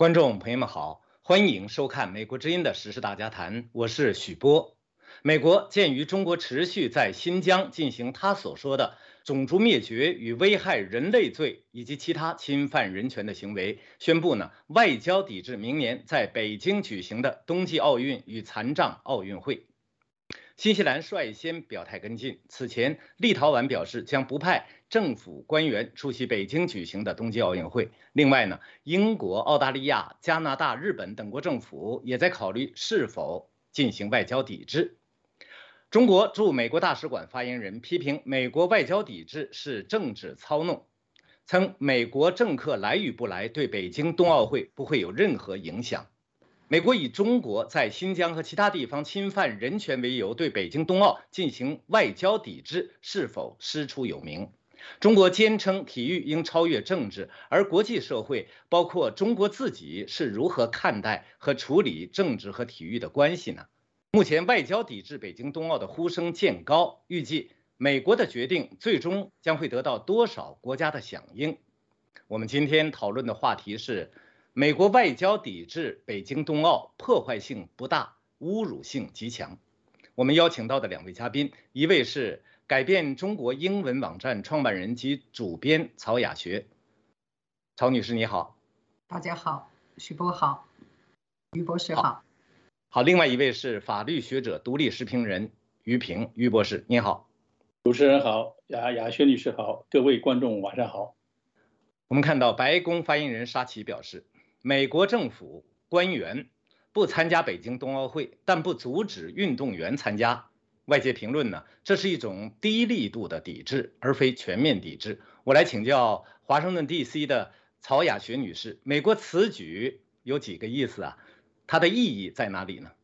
观众朋友们好，欢迎收看《美国之音》的时事大家谈，我是许波。美国鉴于中国持续在新疆进行他所说的种族灭绝与危害人类罪以及其他侵犯人权的行为，宣布外交抵制明年在北京举行的冬季奥运与残障奥运会。新西兰率先表态跟进，此前立陶宛表示将不派政府官员出席北京举行的冬季奥运会。另外英国、澳大利亚、加拿大、日本等国政府也在考虑是否进行外交抵制。中国驻美国大使馆发言人批评美国外交抵制是政治操弄，称美国政客来与不来对北京冬奥会不会有任何影响。美国以中国在新疆和其他地方侵犯人权为由，对北京冬奥进行外交抵制，是否师出有名？中国坚称体育应超越政治，而国际社会，包括中国自己，是如何看待和处理政治和体育的关系呢？目前外交抵制北京冬奥的呼声渐高，预计美国的决定最终将会得到多少国家的响应？我们今天讨论的话题是美国外交抵制北京冬奥破坏性不大，侮辱性极强。我们邀请到的两位嘉宾，一位是改变中国英文网站创办人及主编曹雅学。曹女士你好。 大家好，许波好，于博士好。 好，另外一位是法律学者、独立时评人于平，于博士您好。 主持人好，雅学女士好，各位观众晚上好。 我们看到白宫发言人沙奇表示，美国政府官员不参加北京冬奥会，但不阻止运动员参加。外界评论这是一种低力度的抵制，而非全面抵制。我来请教华盛顿 DC 的曹雅学女士，美国此举有几个意思啊？它的意义在哪里呢？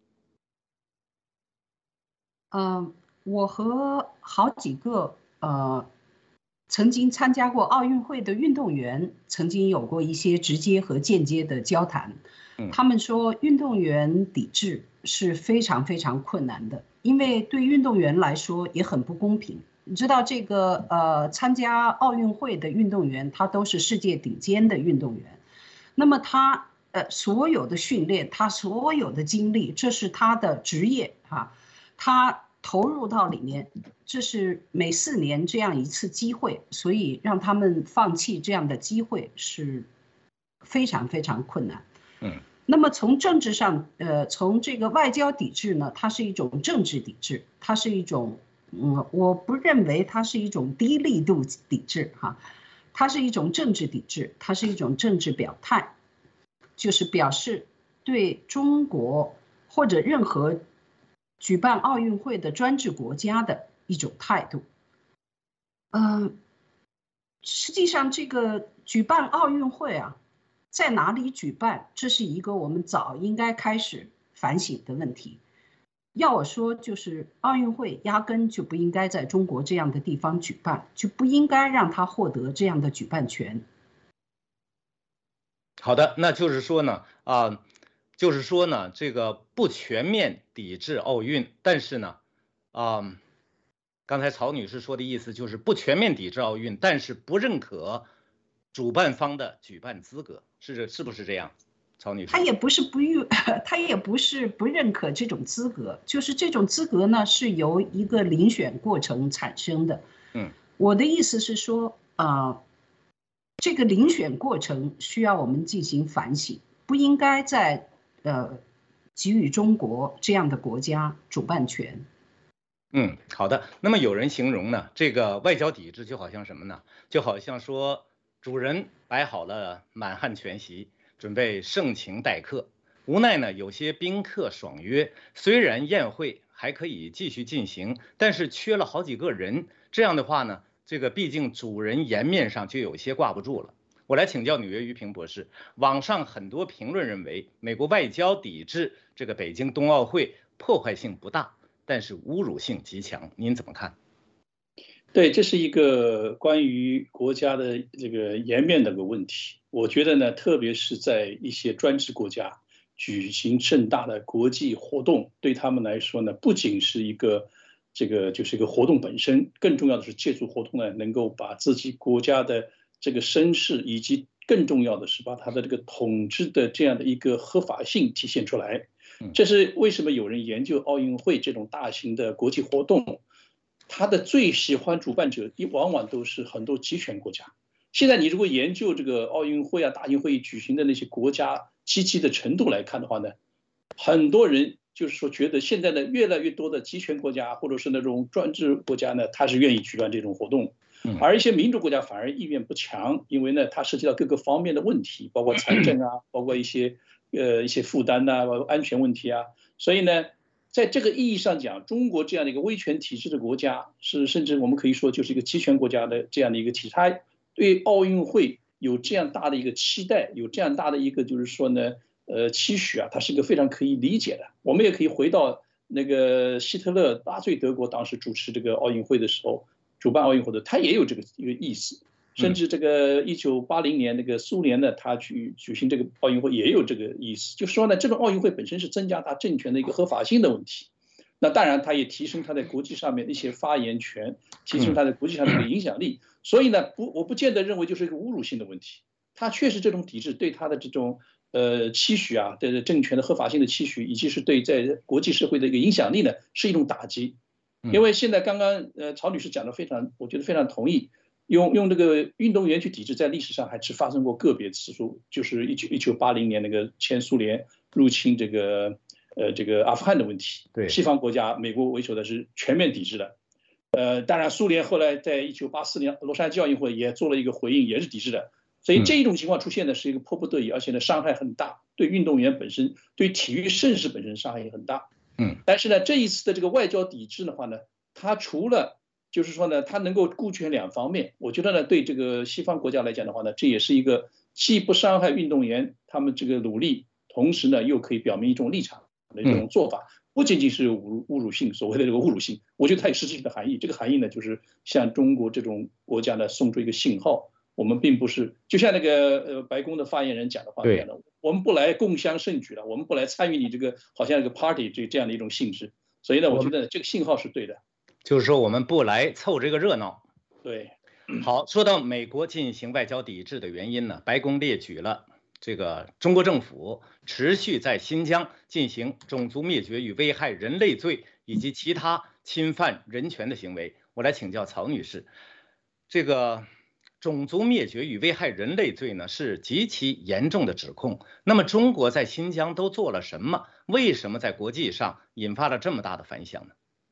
我和好几个曾经参加过奥运会的运动员曾经有过一些直接和间接的交谈。他们说运动员抵制是非常非常困难的，因为对运动员来说也很不公平。你知道这个参加奥运会的运动员，他都是世界顶尖的运动员，那么他所有的训练，他所有的精力，这是他的职业他投入到里面，这是每4年这样一次机会，所以让他们放弃这样的机会是非常非常困难。那么从政治上，从这个外交抵制呢，它是一种政治抵制，它是一种，我不认为它是一种低力度抵制它是一种政治抵制，它是一种政治表态，就是表示对中国或者任何举办奥运会的专制国家的一种态度。实际上这个举办奥运会在哪里举办，这是一个我们早应该开始反省的问题。要我说，就是奥运会压根就不应该在中国这样的地方举办，就不应该让它获得这样的举办权。 好的，那就是说这个不全面抵制奥运，但是刚才曹女士说的意思就是不全面抵制奥运，但是不认可主办方的举办资格，是不是这样？曹女士， 他也不是不认可这种资格，就是这种资格呢是由一个遴选过程产生的。我的意思是说这个遴选过程需要我们进行反省，不应该在给予中国这样的国家主办权。 好的。那么有人形容这个外交抵制就好像什么呢？就好像说主人摆好了满汉全席，准备盛情待客，无奈有些宾客爽约，虽然宴会还可以继续进行，但是缺了好几个人。这样的话这个毕竟主人颜面上就有些挂不住了。我来请教纽约于平博士，网上很多评论认为，美国外交抵制这个北京冬奥会破坏性不大，但是侮辱性极强，您怎么看？ 对，这是一个关于国家的这个颜面的个问题。我觉得呢，特别是在一些专制国家举行盛大的国际活动，对他们来说呢，不仅是一个就是一个活动本身，更重要的是借助活动呢，能够把自己国家的这个声势以及更重要的是把它的这个统治的这样的一个合法性体现出来。这是为什么有人研究奥运会这种大型的国际活动，他的最喜欢主办者往往都是很多集权国家。现在你如果研究这个奥运会啊、大型会议举行的那些国家积极的程度来看的话呢，很多人就是说觉得现在的越来越多的集权国家或者是那种专制国家呢，他是愿意举办这种活动，而一些民主国家反而意愿不强，因为呢它涉及到各个方面的问题，包括财政啊，包括一些负担呐，包括安全问题啊，所以呢。在这个意义上讲，中国这样的一个威权体制的国家，甚至我们可以说就是一个集权国家的这样的一个体制，它对奥运会有这样大的一个期待，有这样大的一个就是说呢，期许啊，它是一个非常可以理解的。我们也可以回到那个希特勒纳粹德国当时主持这个奥运会的时候，主办奥运会的，他也有这个一个意思。甚至这个1980年那个苏联呢，他举行这个奥运会也有这个意思，就是说呢，这种奥运会本身是增加他政权的一个合法性的问题。那当然，他也提升他在国际上面的一些发言权，提升他在国际上的一个影响力。所以呢，我不见得认为就是一个侮辱性的问题。他确实这种体制对他的这种期许啊，对政权的合法性的期许，以及是对在国际社会的一个影响力呢，是一种打击。因为现在刚刚曹女士讲的我觉得非常同意。用这个运动员去抵制，在历史上还是发生过个别次数，就是1980年那个前苏联入侵这个阿富汗的问题， 对西方国家美国为首的是全面抵制的，当然苏联后来在1984年洛杉矶奥运会也做了一个回应，也是抵制的，所以这一种情况出现的是一个迫不得已，而且呢伤害很大，对运动员本身，对体育盛事本身伤害也很大，但是呢这一次的这个外交抵制的话呢，它除了就是说呢，它能够顾全两方面。我觉得呢，对这个西方国家来讲的话呢，这也是一个既不伤害运动员他们这个努力，同时呢又可以表明一种立场的这种做法，不仅仅是侮辱性，所谓的这个侮辱性，我觉得它有实质性的含义。这个含义呢，就是向中国这种国家呢送出一个信号，我们并不是就像那个白宫的发言人讲的话一样的，我们不来共襄盛举了，我们不来参与你这个好像一个 party 这样的一种性质。所以呢，我觉得这个信号是对的。 就是说我们不来凑这个热闹。 对， 好，说到美国进行外交抵制的原因呢，白宫列举了这个中国政府持续在新疆进行种族灭绝与危害人类罪以及其他侵犯人权的行为。我来请教曹女士，这个种族灭绝与危害人类罪呢是极其严重的指控。那么中国在新疆都做了什么？为什么在国际上引发了这么大的反响呢？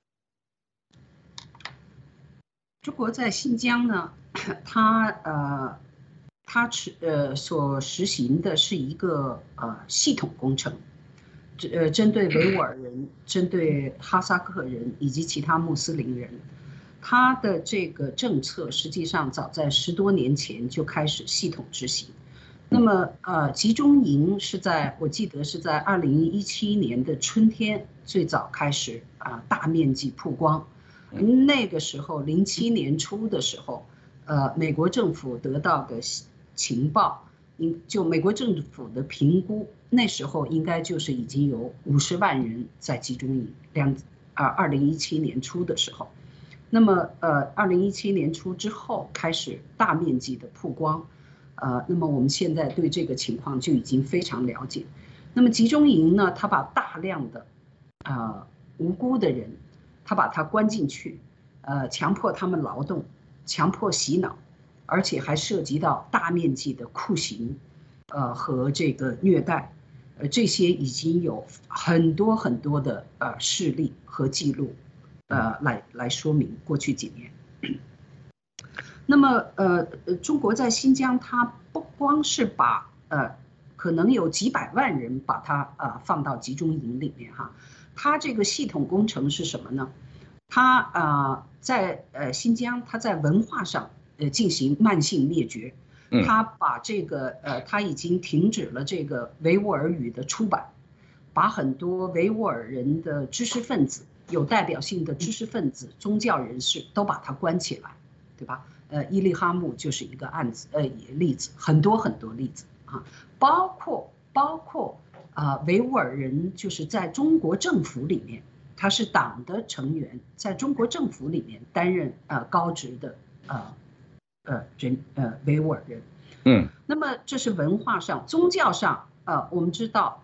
中国在新疆呢，它所实行的是一个系统工程，针对维吾尔人、针对哈萨克人以及其他穆斯林人，它的这个政策实际上早在10多年前就开始系统执行。那么集中营我记得是在2017年的春天最早开始大面积曝光。那个时候07年初的时候，美国政府得到的情报，就美国政府的评估，那时候应该就是已经有50万人在集中营。2017年初的时候，那么2017年初之后开始大面积的曝光，那么我们现在对这个情况就已经非常了解。那么集中营呢，它把大量的无辜的人，他把他关进去，强迫他们劳动，强迫洗脑，而且还涉及到大面积的酷刑，和这个虐待，这些已经有很多很多的事例和记录，来说明过去几年。那么中国在新疆，它不光是把可能有几百万人把它放到集中营里面哈。它这个系统工程是什么呢？它在新疆，它在文化上进行慢性灭绝。它把这个它已经停止了这个维吾尔语的出版，把很多维吾尔人的知识分子、有代表性的知识分子、宗教人士都把它关起来，对吧？伊利哈木就是一个例子，很多很多例子啊，包括维吾尔人就是在中国政府里面，他是党的成员，在中国政府里面担任高职的维吾尔人。 那么这是文化上，宗教上，我们知道，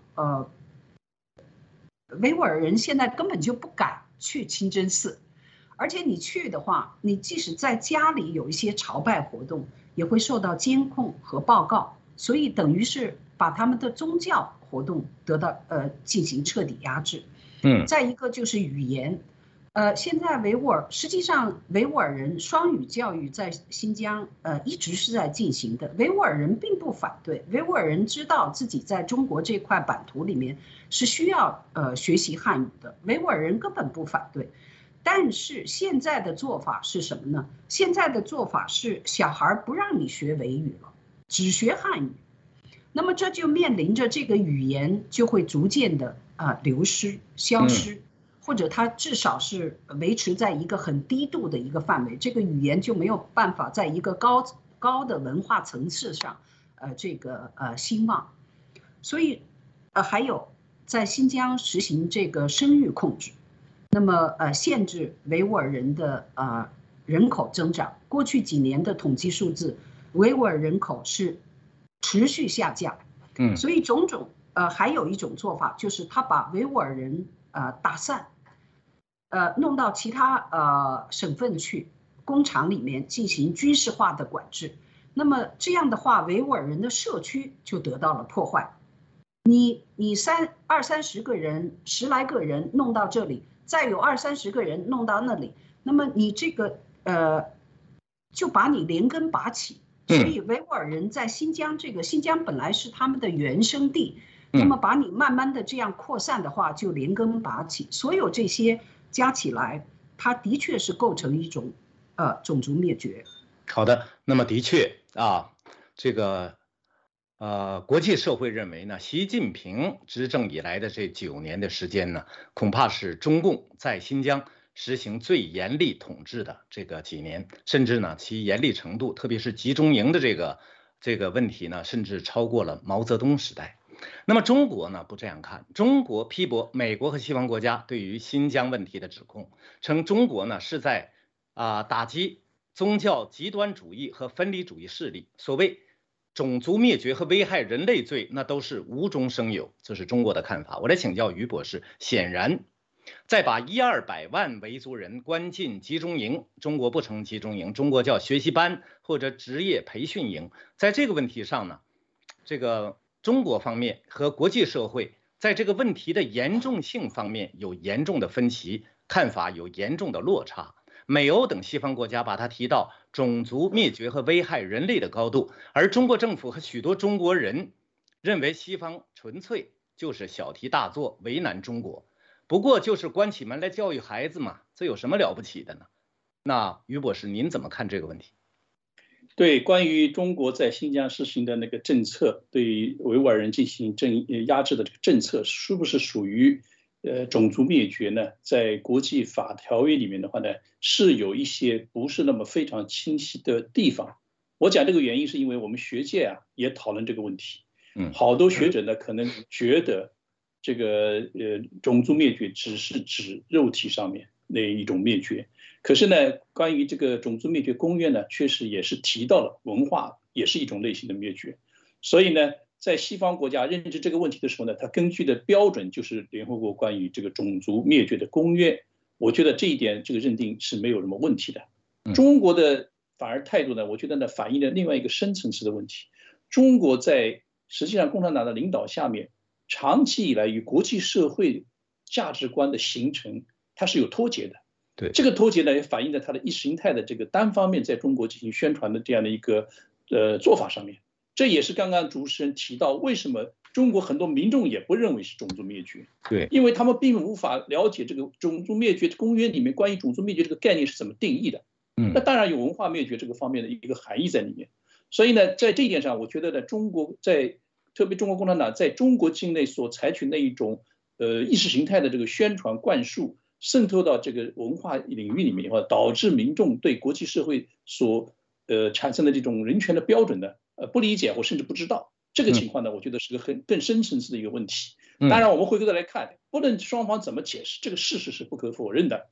维吾尔人现在根本就不敢去清真寺，而且你去的话，你即使在家里有一些朝拜活动，也会受到监控和报告，所以等于是把他们的宗教活动得到进行彻底压制。再一个就是语言。现在实际上维吾尔人双语教育在新疆一直是在进行的，维吾尔人并不反对，维吾尔人知道自己在中国这块版图里面是需要学习汉语的，维吾尔人根本不反对。但是现在的做法是什么呢？现在的做法是小孩不让你学维语了，只学汉语，那么这就面临着这个语言就会逐渐的流失、消失。或者它至少是维持在一个很低度的一个范围，这个语言就没有办法在一个高的文化层次上，兴旺。所以，还有在新疆实行这个生育控制，那么限制维吾尔人的人口增长。过去几年的统计数字，维吾尔人口是持续下降。所以还有一种做法就是他把维吾尔人打散。弄到其他省份去，工厂里面进行军事化的管制。那么这样的话，维吾尔人的社区就得到了破坏。你二三十个人，10来个人弄到这里，再有20-30个人弄到那里，那么你这个就把你连根拔起。所以维吾尔人在新疆本来是他们的原生地，那么把你慢慢的这样扩散的话，就连根拔起。所有这些加起来，它的确是构成一种种族灭绝。 好的，那么的确这个国际社会认为呢，习近平执政以来的这9年的时间呢，恐怕是中共在新疆实行最严厉统治的这个几年，甚至呢其严厉程度，特别是集中营的这个问题呢，甚至超过了毛泽东时代。那么中国呢不这样看，中国批驳美国和西方国家对于新疆问题的指控，称中国呢是在打击宗教极端主义和分离主义势力，所谓种族灭绝和危害人类罪，那都是无中生有，这是中国的看法。我来请教于博士，显然在把100-200万维族人关进集中营，中国不称集中营，中国叫学习班或者职业培训营，在这个问题上呢，这个中国方面和国际社会在这个问题的严重性方面有严重的分歧，看法有严重的落差。美欧等西方国家把它提到种族灭绝和危害人类的高度，而中国政府和许多中国人认为西方纯粹就是小题大做，为难中国。不过就是关起门来教育孩子嘛，这有什么了不起的呢？那于博士您怎么看这个问题？ 对，关于中国在新疆实行的那个政策，对于维吾尔人进行压制的这个政策，是不是属于种族灭绝呢？在国际法条约里面的话呢，是有一些不是那么非常清晰的地方。我讲这个原因是因为我们学界也讨论这个问题。好多学者呢可能觉得这个种族灭绝只是指肉体上面那一种灭绝。可是呢，关于这个种族灭绝公约呢，确实也是提到了文化也是一种类型的灭绝。所以呢，在西方国家认知这个问题的时候呢，它根据的标准就是联合国关于这个种族灭绝的公约。我觉得这一点这个认定是没有什么问题的。中国的反而态度呢，我觉得呢反映了另外一个深层次的问题。中国在实际上共产党的领导下面，长期以来与国际社会价值观的形成，它是有脱节的。 对， 这个脱节呢，也反映在它的意识形态的这个单方面在中国进行宣传的这样的一个做法上面。这也是刚刚主持人提到，为什么中国很多民众也不认为是种族灭绝？ 对， 因为他们并无法了解这个种族灭绝公约里面关于种族灭绝这个概念是怎么定义的。那当然有文化灭绝这个方面的一个含义在里面。所以呢，在这一点上，我觉得呢，特别中国共产党在中国境内所采取那一种意识形态的这个宣传灌输，渗透到这个文化领域里面以后，导致民众对国际社会所产生的这种人权的标准呢不理解或甚至不知道。这个情况呢，我觉得是个更深层次的一个问题。当然，我们回过头来看，不论双方怎么解释，这个事实是不可否认的。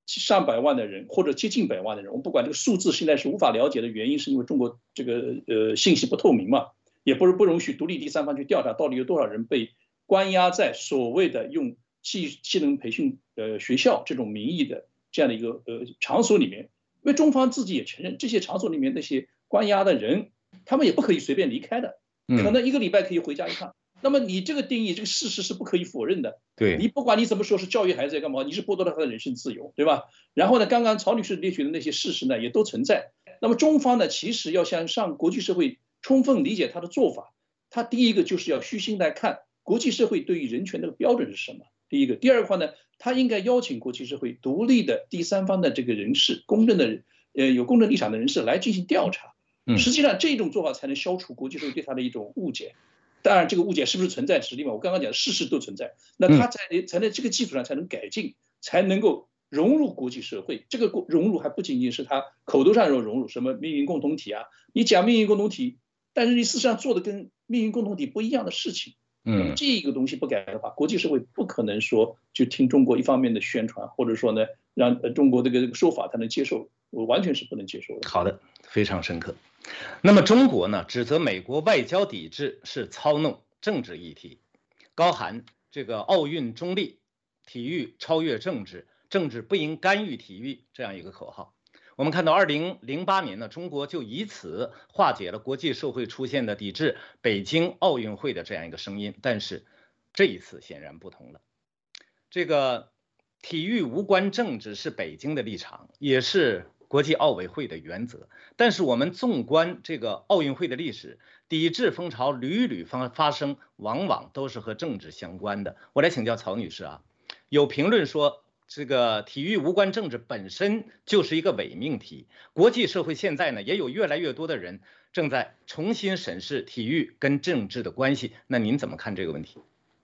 上百万的人或者接近百万的人，我们不管这个数字现在是无法了解的原因，是因为中国这个信息不透明嘛，也不容许独立第三方去调查到底有多少人被关押在所谓的用技能培训学校这种名义的这样的一个场所里面。因为中方自己也承认，这些场所里面那些关押的人，他们也不可以随便离开的，可能1个礼拜可以回家一趟。那么你这个定义，这个事实是不可以否认的。 对， 你不管你怎么说是教育孩子干嘛，你是剥夺了他的人身自由，对吧？然后呢，刚刚曹女士列举的那些事实呢，也都存在。那么中方呢，其实要向国际社会充分理解他的做法。他第一个就是要虚心来看国际社会对于人权的标准是什么。第一个，第二个话呢，他应该邀请国际社会独立的第三方的这个人士，公正的有公正立场的人士来进行调查。实际上这种做法才能消除国际社会对他的一种误解。当然，这个误解是不是存在是另外，我刚刚讲的事实都存在，那他才在这个基础上才能改进，才能够融入国际社会。这个融入还不仅仅是他口头上有融入，什么命运共同体啊，你讲命运共同体，但是你事实上做的跟命运共同体不一样的事情。这个东西不改的话，国际社会不可能说就听中国一方面的宣传，或者说呢，让中国这个说法他能接受，我完全是不能接受的。 好的，非常深刻。那么中国呢，指责美国外交抵制是操弄政治议题，高喊这个奥运中立，体育超越政治，政治不应干预体育这样一个口号。我们看到2008年呢，中国就以此化解了国际社会出现的抵制北京奥运会的这样一个声音。但是这一次显然不同了，这个体育无关政治是北京的立场，也是国际奥委会的原则。但是我们纵观这个奥运会的历史，抵制风潮屡屡发生，往往都是和政治相关的。我来请教曹女士啊，有评论说这个体育无关政治本身就是一个伪命题。国际社会现在呢，也有越来越多的人正在重新审视体育跟政治的关系。那您怎么看这个问题？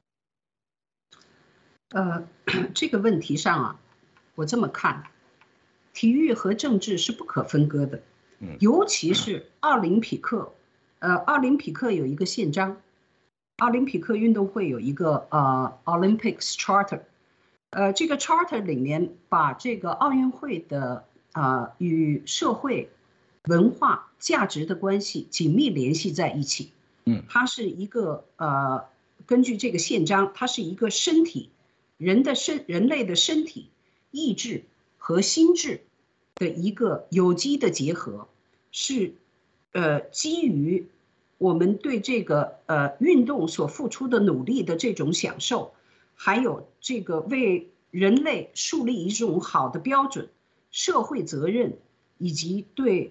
这个问题上啊，我这么看，体育和政治是不可分割的。尤其是奥林匹克，奥林匹克有一个宪章，奥林匹克运动会有一个Olympics Charter，这个 Charter 里面把这个奥运会的与社会、文化、价值的关系紧密联系在一起。它是一个根据这个宪章，它是一个身体，人类的身体、意志和心智的一个有机的结合，是基于我们对这个运动所付出的努力的这种享受，还有这个为人类树立一种好的标准、社会责任，以及对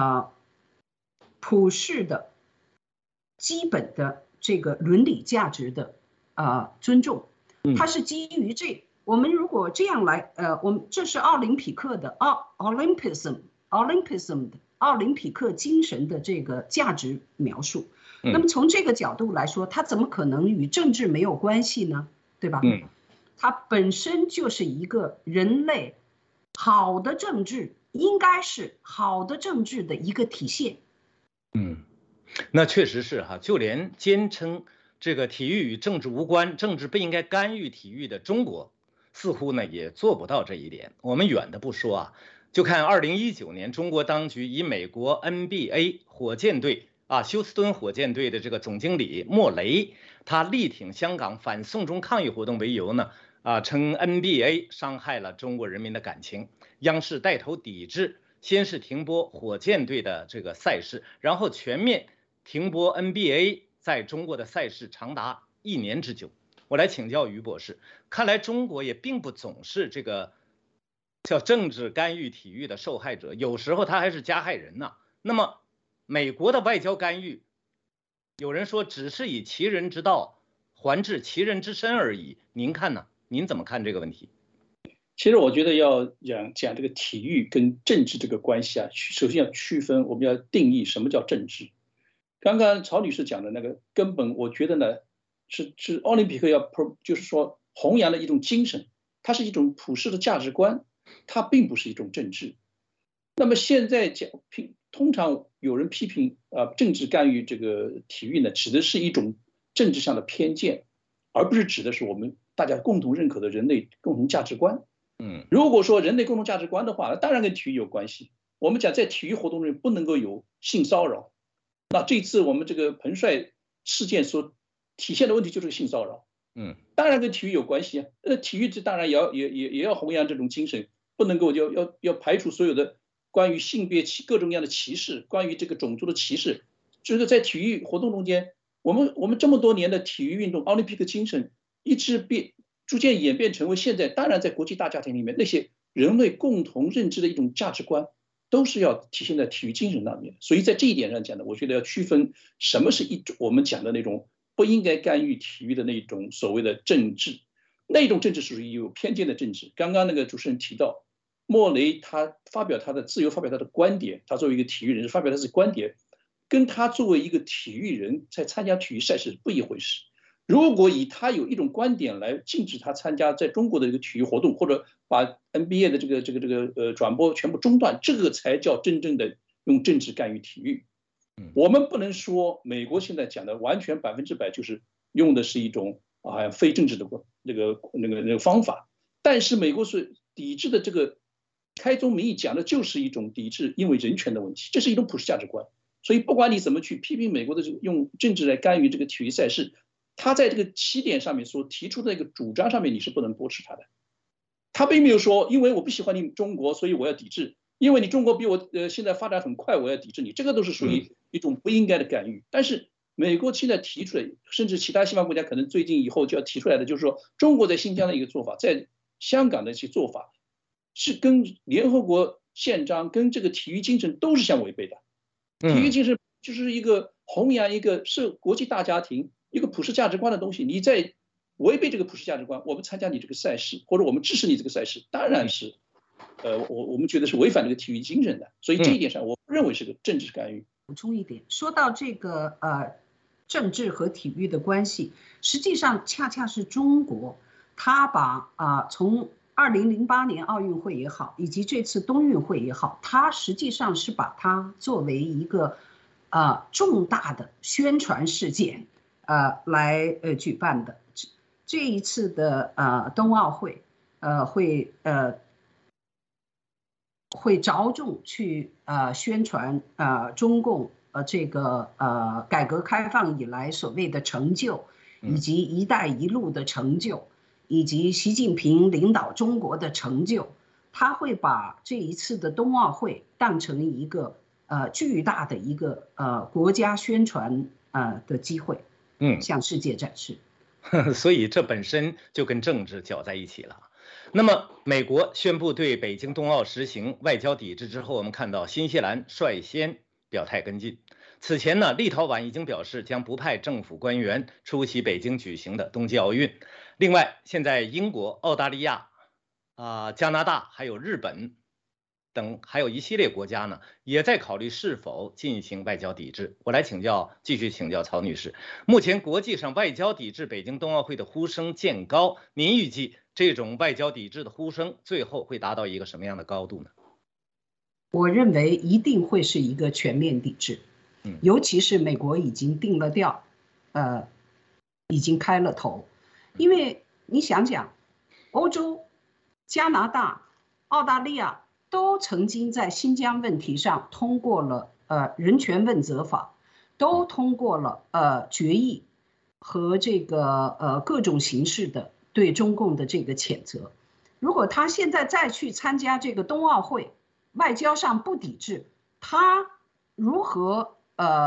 普世的基本的这个伦理价值的尊重。它是基于这。我们如果这样来，我们这是奥林匹克的Olympism 的奥林匹克精神的这个价值描述。那么从这个角度来说，它怎么可能与政治没有关系呢？对吧？它本身就是一个人类好的政治，应该是好的政治的一个体现。 那确实是哈，就连坚称这个体育与政治无关，政治不应该干预体育的中国，似乎呢也做不到这一点。我们远的不说啊，就看2019年中国当局以美国 NBA 火箭队休斯敦火箭队的这个总经理莫雷，他力挺香港反送中抗议活动为由呢，称 NBA 伤害了中国人民的感情，央视带头抵制，先是停播火箭队的这个赛事，然后全面停播 NBA 在中国的赛事长达1年之久。我来请教于博士，看来中国也并不总是这个叫政治干预体育的受害者，有时候他还是加害人呢。那么美国的外交干预，有人说只是以其人之道还治其人之身而已，您看呢？您怎么看这个问题？ 其实我觉得要讲这个体育跟政治这个关系啊，首先要区分，我们要定义什么叫政治。刚刚曹女士讲的那个根本，我觉得呢是奥林匹克就是说弘扬的一种精神，它是一种普世的价值观，它并不是一种政治。那么现在通常有人批评政治干预这个体育呢，指的是一种政治上的偏见，而不是指的是我们大家共同认可的人类共同价值观。 如果说人类共同价值观的话，那当然跟体育有关系。我们讲在体育活动中不能够有性骚扰，那这次我们这个彭帅事件所体现的问题就是性骚扰。当然跟体育有关系啊。体育这当然也要弘扬这种精神，不能够要排除所有的关于性别各种各样的歧视，关于这个种族的歧视。就是在体育活动中间，我们这么多年的体育运动，奥林匹克精神一直逐渐演变成为现在，当然在国际大家庭里面，那些人类共同认知的一种价值观，都是要体现在体育精神上面。所以在这一点上讲呢，我觉得要区分什么是我们讲的那种不应该干预体育的那种所谓的政治，那种政治属于有偏见的政治。刚刚那个主持人提到，莫雷他自由发表他的观点，他作为一个体育人士发表他的观点，跟他作为一个体育人在参加体育赛事不一回事。如果以他有一种观点来禁止他参加在中国的一个体育活动，或者把 NBA 的这个转播全部中断，这个才叫真正的用政治干预体育。我们不能说美国现在讲的完全100%就是用的是一种非政治的那个方法，但是美国是抵制的这个开宗明义讲的就是一种抵制因为人权的问题，这是一种普世价值观。所以不管你怎么去批评美国的这个用政治来干预这个体育赛事，他在这个起点上面所提出的一个主张上面，你是不能驳斥他的。他并没有说，因为我不喜欢你中国，所以我要抵制；因为你中国比我现在发展很快，我要抵制你。这个都是属于一种不应该的干预。但是美国现在提出来，甚至其他西方国家可能最近以后就要提出来的，就是说中国在新疆的一个做法，在香港的一些做法，是跟联合国宪章、跟这个体育精神都是相违背的。体育精神就是一个弘扬一个是国际大家庭一个普世价值观的东西，你在违背这个普世价值观，我们参加你这个赛事，或者我们支持你这个赛事，当然是，我们觉得是违反这个体育精神的。所以这一点上，我不认为是个政治干预。 补充一点，说到这个政治和体育的关系，实际上恰恰是中国，他把从2008年奥运会也好，以及这次冬运会也好，它实际上是把它作为一个重大的宣传事件来举办的。这一次的冬奥会会着重去宣传中共这个改革开放以来所谓的成就，以及“一带一路”的成就，以及习近平领导中国的成就。他会把这一次的冬奥会当成一个巨大的一个国家宣传的机会，向世界展示。 所以这本身就跟政治搅在一起了。那么，美国宣布对北京冬奥实行外交抵制之后，我们看到新西兰率先表态跟进。此前呢，立陶宛已经表示将不派政府官员出席北京举行的冬季奥运。另外，现在英国、澳大利亚、加拿大还有日本等还有一系列国家呢，也在考虑是否进行外交抵制。我来继续请教曹女士，目前国际上外交抵制北京冬奥会的呼声渐高，您预计这种外交抵制的呼声最后会达到一个什么样的高度呢？ 我认为一定会是一个全面抵制，尤其是美国已经定了调，已经开了头，因为你想想，欧洲、加拿大、澳大利亚都曾经在新疆问题上通过了人权问责法，都通过了决议和这个各种形式的对中共的这个谴责。如果他现在再去参加这个冬奥会，外交上不抵制，他如何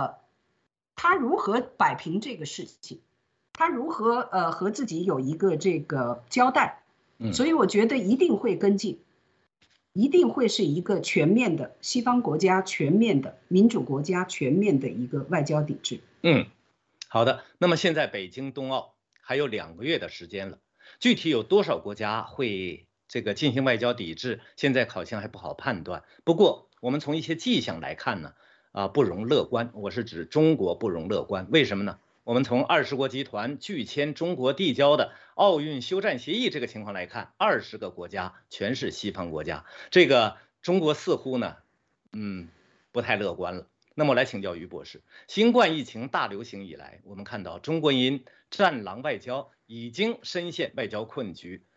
摆平这个事情？他如何和自己有一个这个交代？所以我觉得一定会跟进。一定会是一个全面的西方国家、全面的民主国家、全面的一个外交抵制。 好的。那么现在北京冬奥还有2个月的时间了，具体有多少国家会进行外交抵制，现在好像还不好判断。不过我们从一些迹象来看呢，不容乐观。我是指中国不容乐观。为什么呢？我们从20国集团拒签中国递交的奥运休战协议这个情况来看，20个国家全是西方国家，这个中国似乎呢，不太乐观了。那么我来请教于博士，新冠疫情大流行以来，我们看到中国因战狼外交已经深陷外交困局，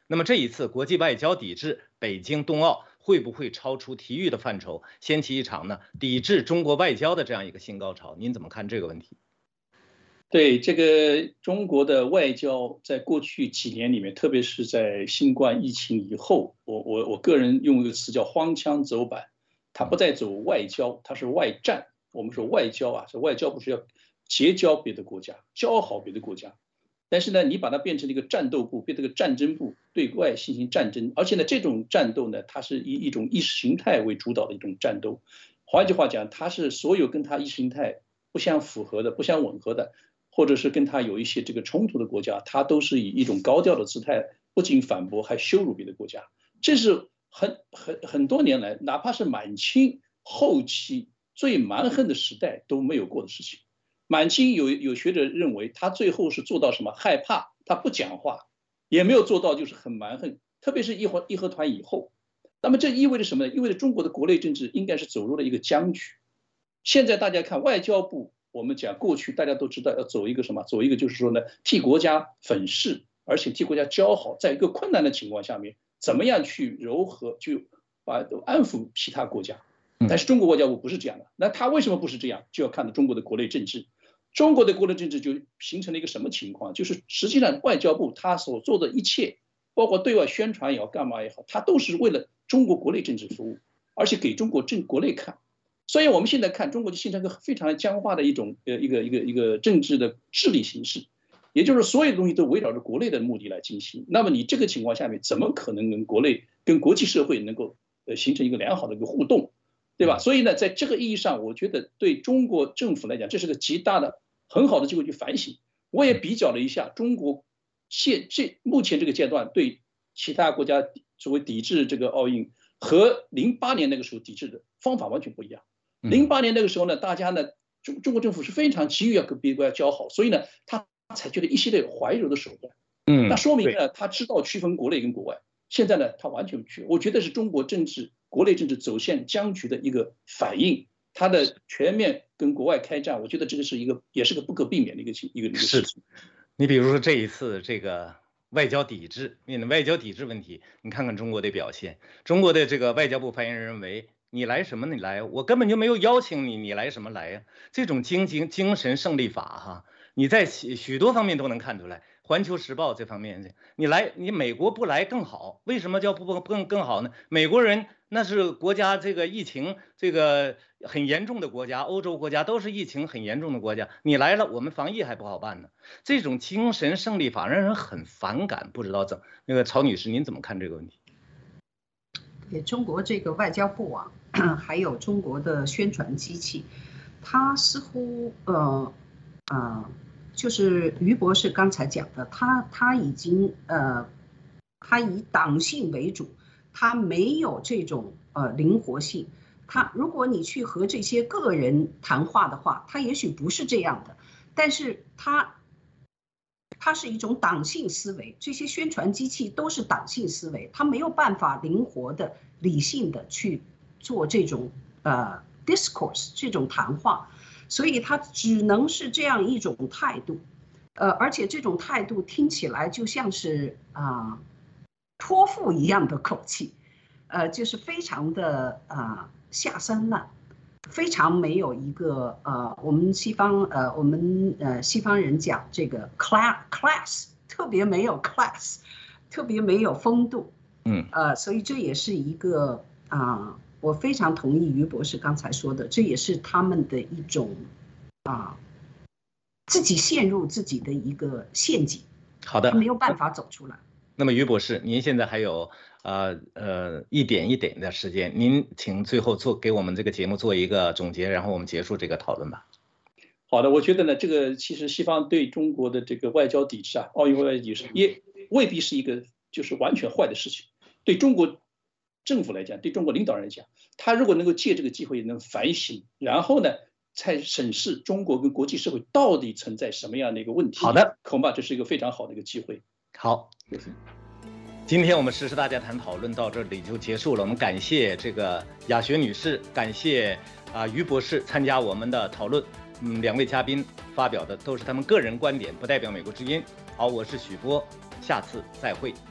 那么这一次国际外交抵制北京冬奥，会不会超出体育的范畴，掀起一场呢抵制中国外交的这样一个新高潮？您怎么看这个问题？ 对，这个中国的外交在过去几年里面，特别是在新冠疫情以后，我个人用一个词叫荒腔走板，它不再走外交，它是外战。我们说外交啊，这外交不是要结交别的国家，交好别的国家，但是呢，你把它变成了一个战斗部，变成一个战争部，对外进行战争，而且呢，这种战斗呢，它是以一种意识形态为主导的一种战斗。换句话讲，它是所有跟它意识形态不相符合的、不相吻合的，或者是跟它有一些这个冲突的国家，它都是以一种高调的姿态，不仅反驳，还羞辱别的国家。这是很多年来，哪怕是满清后期最蛮横的时代都没有过的事情。满清有学者认为，他最后是做到什么？害怕，他不讲话，也没有做到就是很蛮横。特别是义和团以后，那么这意味着什么呢？意味着中国的国内政治应该是走入了一个僵局。现在大家看外交部，我们讲过去大家都知道要走一个什么？走一个就是说呢，替国家粉饰，而且替国家交好，在一个困难的情况下面，怎么样去柔和，去安抚其他国家。但是中国外交部不是这样的，那他为什么不是这样？就要看到中国的国内政治。中国的国内政治就形成了一个什么情况？就是实际上外交部他所做的一切，包括对外宣传也好，干嘛也好，他都是为了中国国内政治服务，而且给中国国内看。所以我们现在看中国就形成一个非常僵化的一种一个政治的治理形式，也就是所有的东西都围绕着国内的目的来进行。那么你这个情况下面，怎么可能跟国内跟国际社会能够形成一个良好的一个互动？对吧？所以呢，在这个意义上，我觉得对中国政府来讲，这是个极大的、很好的机会去反省。我也比较了一下中国目前这个阶段对其他国家所谓抵制这个奥运和08年那个时候抵制的方法完全不一样。08年那个时候呢，大家呢中国政府是非常急于要跟别的国家交好，所以呢，他采取了一系列怀柔的手段。那说明呢，他知道区分国内跟国外。现在呢，他完全不去。我觉得是中国国内政治走向僵局的一个反应，它的全面跟国外开战，我觉得这个也是个不可避免的一个事情。 你比如说这一次这个外交抵制，面对外交抵制问题，你看看中国的表现。中国的这个外交部发言人认为，你来什么你来，我根本就没有邀请你，你来什么来呀？这种精神胜利法哈，你在许多方面都能看出来。环球时报这方面，你美国不来更好，为什么叫不更好呢？美国人那是国家这个疫情这个很严重的国家，欧洲国家都是疫情很严重的国家，你来了，我们防疫还不好办呢。这种精神胜利法让人很反感，不知道那个曹女士您怎么看这个问题？ 中国这个外交部啊，还有中国的宣传机器，它似乎就是于博士刚才讲的，他已经他以党性为主，他没有这种灵活性。如果你去和这些个人谈话的话，他也许不是这样的，但是他是一种党性思维，这些宣传机器都是党性思维，他没有办法灵活的、理性的去做这种discourse 这种谈话。所以他只能是这样一种态度，而且这种态度听起来就像是托付一样的口气，就是非常的下三滥，非常没有一个我们西方人讲这个 class 特别没有 class， 特别没有风度，所以这也是一个我非常同意于博士刚才说的，这也是他们的一种自己陷入自己的一个陷阱， 好的， 没有办法走出来。 那么于博士，您现在还有一点一点的时间，您请最后给我们这个节目做一个总结，然后我们结束这个讨论吧。 好的，我觉得呢，这个其实西方对中国的这个外交抵制奥运会外交抵制也未必是一个就是完全坏的事情，对中国政府来讲，对中国领导人来讲，他如果能够借这个机会能反省，然后呢，才审视中国跟国际社会到底存在什么样的一个问题。 好的， 恐怕这是一个非常好的一个机会。 好，今天我们时事大家谈讨论到这里就结束了。我们感谢这个雅雪女士，感谢于博士参加我们的讨论。两位嘉宾发表的都是他们个人观点，不代表美国之音。好，我是许波，下次再会。